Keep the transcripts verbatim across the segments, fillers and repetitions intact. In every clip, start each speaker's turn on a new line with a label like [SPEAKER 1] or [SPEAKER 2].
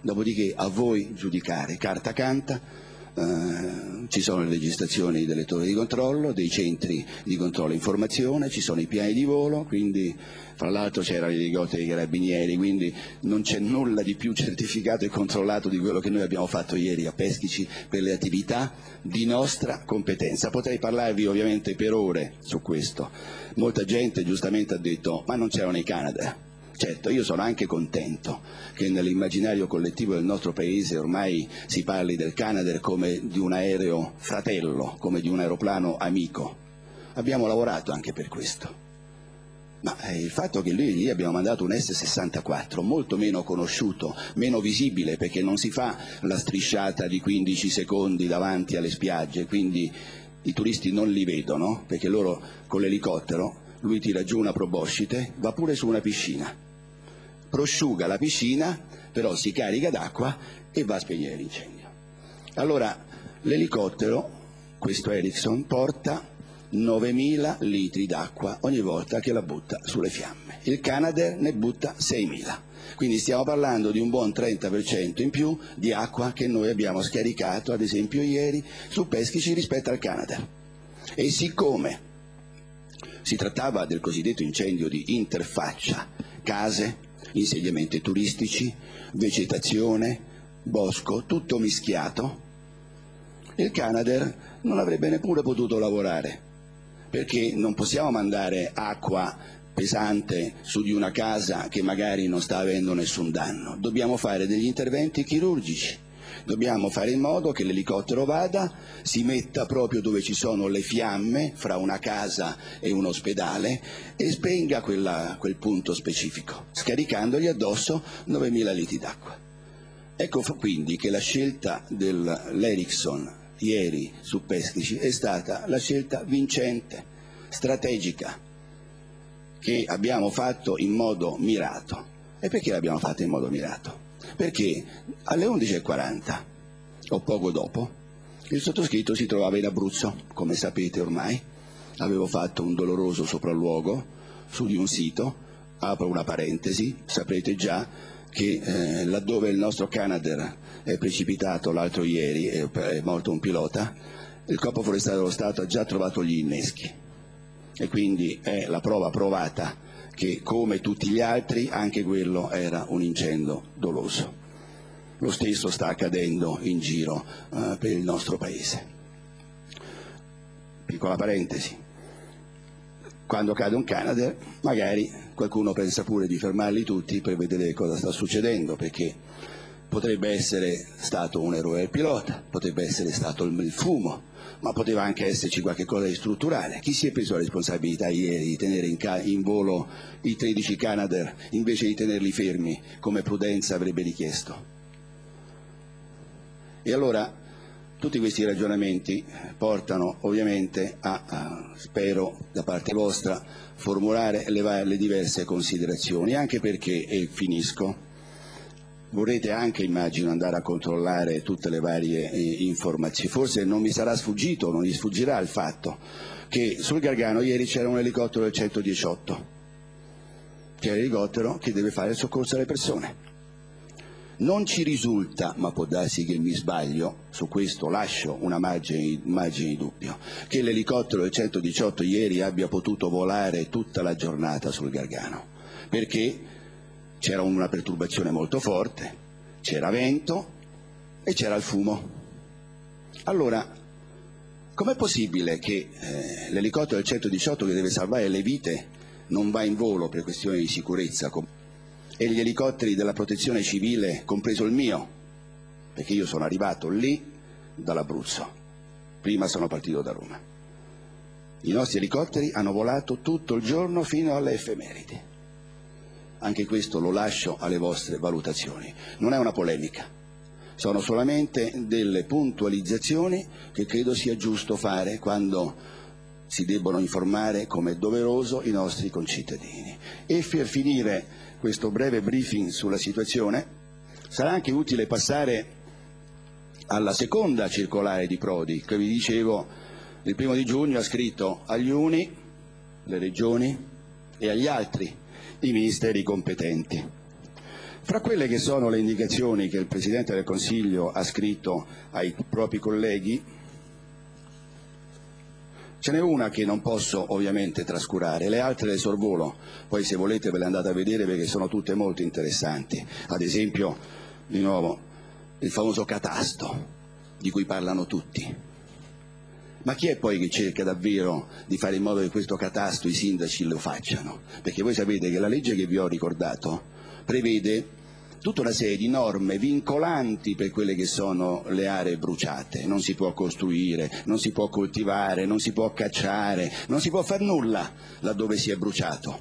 [SPEAKER 1] dopodiché a voi giudicare, carta canta. Uh, ci sono le registrazioni delle torri di controllo, dei centri di controllo e informazione, ci sono i piani di volo, quindi fra l'altro c'erano gli elicotteri dei carabinieri, quindi non c'è nulla di più certificato e controllato di quello che noi abbiamo fatto ieri a Peschici per le attività di nostra competenza. Potrei parlarvi ovviamente per ore su questo. Molta gente giustamente ha detto ma non c'erano i Canadair. Certo, io sono anche contento che nell'immaginario collettivo del nostro Paese ormai si parli del Canadair come di un aereo fratello, come di un aeroplano amico. Abbiamo lavorato anche per questo. Ma il fatto che lì, lì abbiamo mandato un S sessantaquattro, molto meno conosciuto, meno visibile, perché non si fa la strisciata di quindici secondi davanti alle spiagge, quindi i turisti non li vedono, perché loro con l'elicottero, lui tira giù una proboscite, va pure su una piscina. Prosciuga la piscina, però si carica d'acqua e va a spegnere l'incendio. Allora l'elicottero, questo Erickson, porta novemila litri d'acqua ogni volta che la butta sulle fiamme. Il Canadair ne butta seimila. Quindi stiamo parlando di un buon trenta per cento in più di acqua che noi abbiamo scaricato, ad esempio ieri, su Peschici rispetto al Canadair. E siccome si trattava del cosiddetto incendio di interfaccia, case, insediamenti turistici, vegetazione, bosco, tutto mischiato, il Canadair non avrebbe neppure potuto lavorare, perché non possiamo mandare acqua pesante su di una casa che magari non sta avendo nessun danno. Dobbiamo fare degli interventi chirurgici. Dobbiamo fare in modo che l'elicottero vada, si metta proprio dove ci sono le fiamme, fra una casa e un ospedale, e spenga quella, quel punto specifico, scaricandogli addosso novemila litri d'acqua. Ecco quindi che la scelta dell'Erickson ieri su Peschici è stata la scelta vincente, strategica, che abbiamo fatto in modo mirato. E perché l'abbiamo fatta in modo mirato? Perché alle undici e quaranta, o poco dopo, il sottoscritto si trovava in Abruzzo, come sapete ormai. Avevo fatto un doloroso sopralluogo su di un sito, apro una parentesi, saprete già che eh, laddove il nostro Canadair è precipitato l'altro ieri, è, è morto un pilota, il Corpo Forestale dello Stato ha già trovato gli inneschi, e quindi è la prova provata che, come tutti gli altri, anche quello era un incendio doloso. Lo stesso sta accadendo in giro uh, per il nostro Paese. Piccola parentesi, quando cade un Canadair magari qualcuno pensa pure di fermarli tutti per vedere cosa sta succedendo, perché potrebbe essere stato un errore del pilota, potrebbe essere stato il fumo, ma poteva anche esserci qualche cosa di strutturale. Chi si è preso la responsabilità ieri di tenere in, in volo i tredici Canadair invece di tenerli fermi come prudenza avrebbe richiesto? E allora tutti questi ragionamenti portano ovviamente a, a spero da parte vostra, formulare le, le diverse considerazioni, anche perché, e finisco, vorrete anche, immagino, andare a controllare tutte le varie eh, informazioni. Forse non vi sarà sfuggito, non vi sfuggirà il fatto che sul Gargano ieri c'era un elicottero del centodiciotto, che è l'elicottero che deve fare il soccorso alle persone. Non ci risulta, ma può darsi che mi sbaglio, su questo lascio una margine, margine di dubbio, che l'elicottero del centodiciotto ieri abbia potuto volare tutta la giornata sul Gargano, perché c'era una perturbazione molto forte, c'era vento e c'era il fumo. Allora, com'è possibile che eh, l'elicottero del centodiciotto, che deve salvare le vite, non va in volo per questioni di sicurezza, e gli elicotteri della protezione civile, compreso il mio, perché io sono arrivato lì dall'Abruzzo, prima sono partito da Roma, i nostri elicotteri hanno volato tutto il giorno fino alle effemeridi? Anche questo lo lascio alle vostre valutazioni. Non è una polemica, sono solamente delle puntualizzazioni che credo sia giusto fare quando si debbono informare, come è doveroso, i nostri concittadini. E per finire questo breve briefing sulla situazione, sarà anche utile passare alla seconda circolare di Prodi, che vi dicevo, il primo di giugno ha scritto agli uni, le regioni, e agli altri, i ministeri competenti. Fra quelle che sono le indicazioni che il Presidente del Consiglio ha scritto ai propri colleghi, ce n'è una che non posso ovviamente trascurare, le altre le sorvolo, poi se volete ve le andate a vedere perché sono tutte molto interessanti. Ad esempio, di nuovo, il famoso catasto, di cui parlano tutti. Ma chi è poi che cerca davvero di fare in modo che questo catasto i sindaci lo facciano? Perché voi sapete che la legge che vi ho ricordato prevede tutta una serie di norme vincolanti per quelle che sono le aree bruciate. Non si può costruire, non si può coltivare, non si può cacciare, non si può far nulla laddove si è bruciato,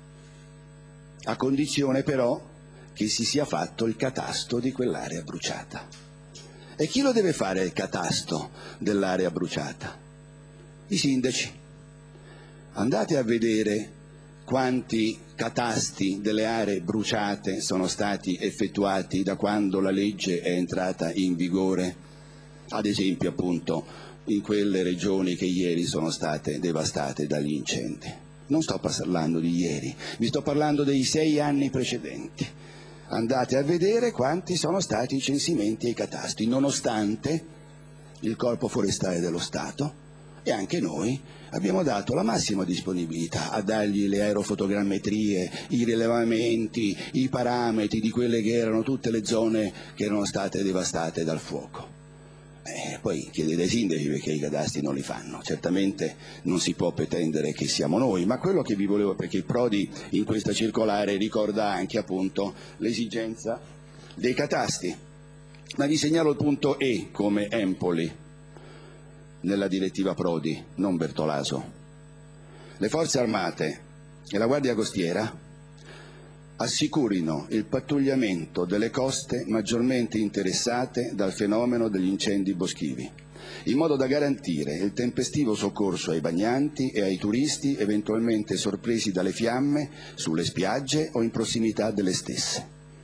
[SPEAKER 1] a condizione però che si sia fatto il catasto di quell'area bruciata. E chi lo deve fare il catasto dell'area bruciata? I sindaci. Andate a vedere quanti catasti delle aree bruciate sono stati effettuati da quando la legge è entrata in vigore, ad esempio appunto in quelle regioni che ieri sono state devastate dagli incendi. Non sto parlando di ieri, vi sto parlando dei sei anni precedenti. Andate a vedere quanti sono stati i censimenti e i catasti, nonostante il Corpo Forestale dello Stato e anche noi abbiamo dato la massima disponibilità a dargli le aerofotogrammetrie, i rilevamenti, i parametri di quelle che erano tutte le zone che erano state devastate dal fuoco. Eh, poi chiedete ai sindaci perché i cadastri non li fanno. Certamente non si può pretendere che siamo noi, ma quello che vi volevo, perché il Prodi in questa circolare ricorda anche appunto l'esigenza dei catasti. Ma vi segnalo il punto E come Empoli nella direttiva Prodi, non Bertolaso. Le forze armate e la Guardia Costiera assicurino il pattugliamento delle coste maggiormente interessate dal fenomeno degli incendi boschivi, in modo da garantire il tempestivo soccorso ai bagnanti e ai turisti eventualmente sorpresi dalle fiamme sulle spiagge o in prossimità delle stesse.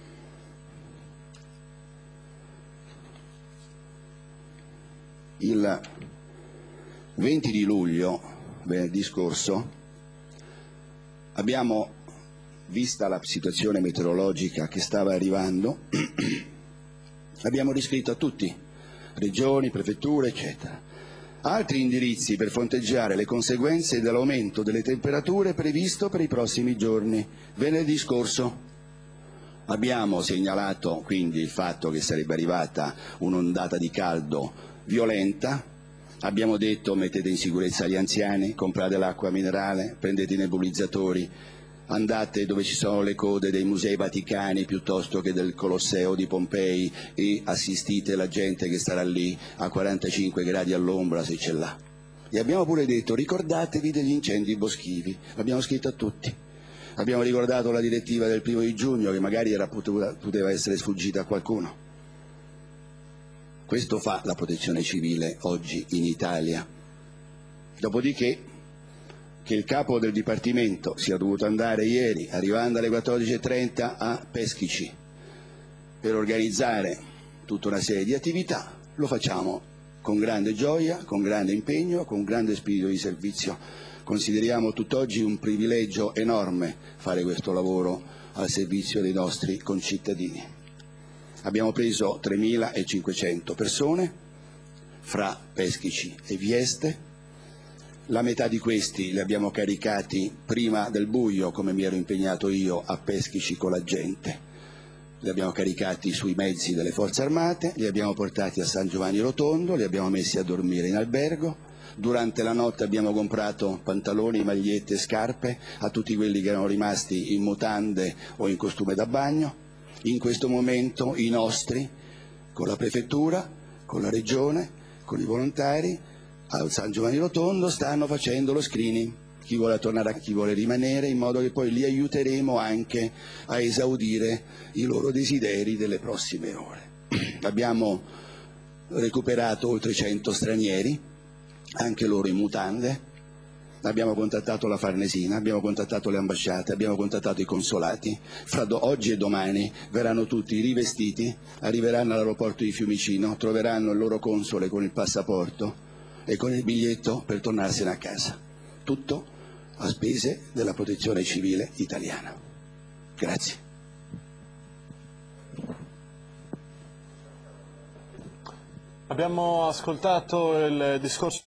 [SPEAKER 1] Il venti di luglio, venerdì scorso, abbiamo, vista la situazione meteorologica che stava arrivando, abbiamo riscritto a tutti, regioni, prefetture, eccetera, altri indirizzi per fronteggiare le conseguenze dell'aumento delle temperature previsto per i prossimi giorni. Venerdì scorso abbiamo segnalato quindi il fatto che sarebbe arrivata un'ondata di caldo violenta. Abbiamo detto mettete in sicurezza gli anziani, comprate l'acqua minerale, prendete i nebulizzatori, andate dove ci sono le code dei musei vaticani piuttosto che del Colosseo di Pompei e assistite la gente che starà lì a quarantacinque gradi all'ombra se ce l'ha. E abbiamo pure detto ricordatevi degli incendi boschivi, l'abbiamo scritto a tutti. Abbiamo ricordato la direttiva del primo di giugno che magari era, poteva essere sfuggita a qualcuno. Questo fa la protezione civile oggi in Italia. Dopodiché, che il capo del Dipartimento sia dovuto andare ieri, arrivando alle quattordici e trenta a Peschici, per organizzare tutta una serie di attività, lo facciamo con grande gioia, con grande impegno, con grande spirito di servizio. Consideriamo tutt'oggi un privilegio enorme fare questo lavoro al servizio dei nostri concittadini. Abbiamo preso tremilacinquecento persone fra Peschici e Vieste, la metà di questi li abbiamo caricati prima del buio, come mi ero impegnato io a Peschici con la gente, li abbiamo caricati sui mezzi delle forze armate, li abbiamo portati a San Giovanni Rotondo, li abbiamo messi a dormire in albergo, durante la notte abbiamo comprato pantaloni, magliette e scarpe a tutti quelli che erano rimasti in mutande o in costume da bagno. In questo momento i nostri, con la prefettura, con la regione, con i volontari, al San Giovanni Rotondo stanno facendo lo screening, chi vuole tornare a chi vuole rimanere, in modo che poi li aiuteremo anche a esaudire i loro desideri delle prossime ore. Abbiamo recuperato oltre cento stranieri, anche loro in mutande. Abbiamo contattato la Farnesina, abbiamo contattato le ambasciate, abbiamo contattato i consolati. Fra do, oggi e domani verranno tutti rivestiti, arriveranno all'aeroporto di Fiumicino, troveranno il loro console con il passaporto e con il biglietto per tornarsene a casa. Tutto a spese della protezione civile italiana. Grazie.
[SPEAKER 2] Abbiamo ascoltato il discorso